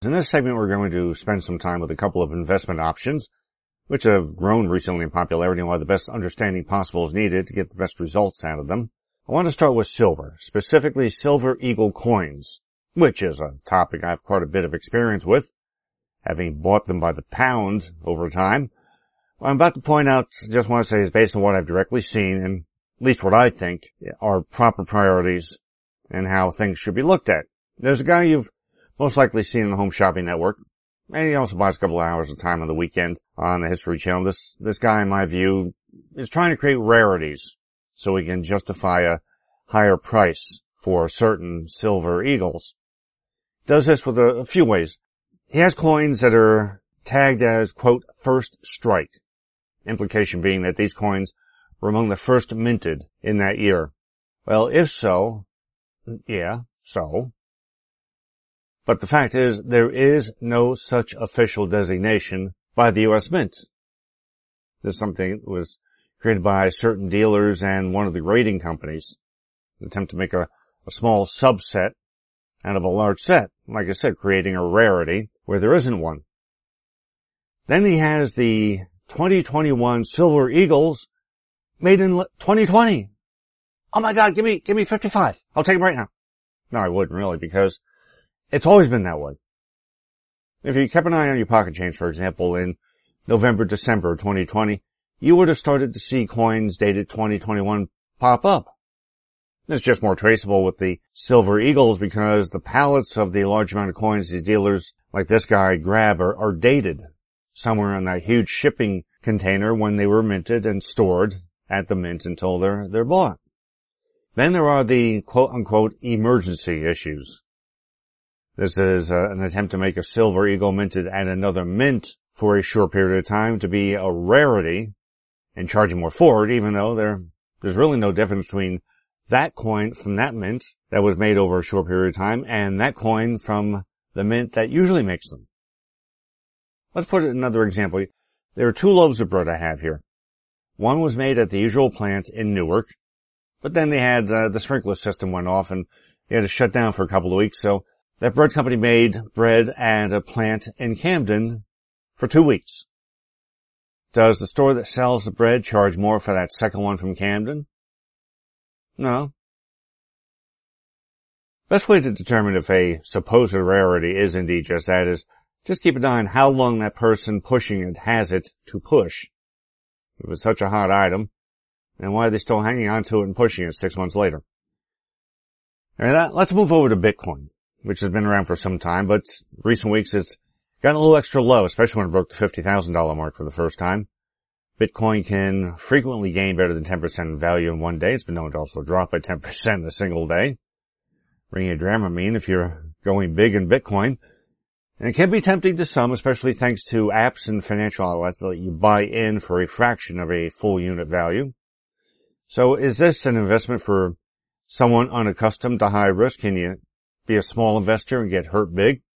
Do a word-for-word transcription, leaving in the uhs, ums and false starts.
In this segment, we're going to spend some time with a couple of investment options, which have grown recently in popularity and why the best understanding possible is needed to get the best results out of them. I want to start with silver, specifically Silver Eagle coins, which is a topic I have quite a bit of experience with, having bought them by the pound over time. What I'm about to point out, just want to say, is based on what I've directly seen, and at least what I think are proper priorities and how things should be looked at. There's a guy you've most likely seen on the Home Shopping Network, and he also buys a couple of hours of time on the weekend on the History Channel. This, this guy, in my view, is trying to create rarities so he can justify a higher price for certain Silver Eagles. Does this with a, a few ways. He has coins that are tagged as, quote, first strike. Implication being that these coins were among the first minted in that year. Well, if so, yeah, so. But the fact is, there is no such official designation by the U S Mint. This is something that was created by certain dealers and one of the grading companies. An attempt to make a, a small subset out of a large set. Like I said, creating a rarity where there isn't one. Then he has the twenty twenty-one Silver Eagles made in twenty twenty. Oh my God, give me, give me fifty-five. I'll take them right now. No, I wouldn't really, because it's always been that way. If you kept an eye on your pocket change, for example, in November, December twenty twenty, you would have started to see coins dated twenty twenty-one pop up. It's just more traceable with the Silver Eagles because the pallets of the large amount of coins these dealers like this guy grab are, are dated somewhere in that huge shipping container when they were minted and stored at the mint until they're, they're bought. Then there are the quote-unquote emergency issues. This is uh, an attempt to make a Silver Eagle minted at another mint for a short period of time to be a rarity and charging more for it, even though there, there's really no difference between that coin from that mint that was made over a short period of time and that coin from the mint that usually makes them. Let's put another example. There are two loaves of bread I have here. One was made at the usual plant in Newark, but then they had uh, the sprinkler system went off and they had to shut down for a couple of weeks, so that bread company made bread at a plant in Camden for two weeks. Does the store that sells the bread charge more for that second one from Camden? No. Best way to determine if a supposed rarity is indeed just that is just keep an eye on how long that person pushing it has it to push. If it's such a hot item, then why are they still hanging on to it and pushing it six months later? All right, let's move over to Bitcoin, which has been around for some time, but recent weeks it's gotten a little extra low, especially when it broke the fifty thousand dollars mark for the first time. Bitcoin can frequently gain better than ten percent in value in one day. It's been known to also drop by ten percent in a single day. Bringing a Dramamine if you're going big in Bitcoin. And it can be tempting to some, especially thanks to apps and financial outlets that let you buy in for a fraction of a full unit value. So is this an investment for someone unaccustomed to high risk? Can you be a small investor and get hurt big?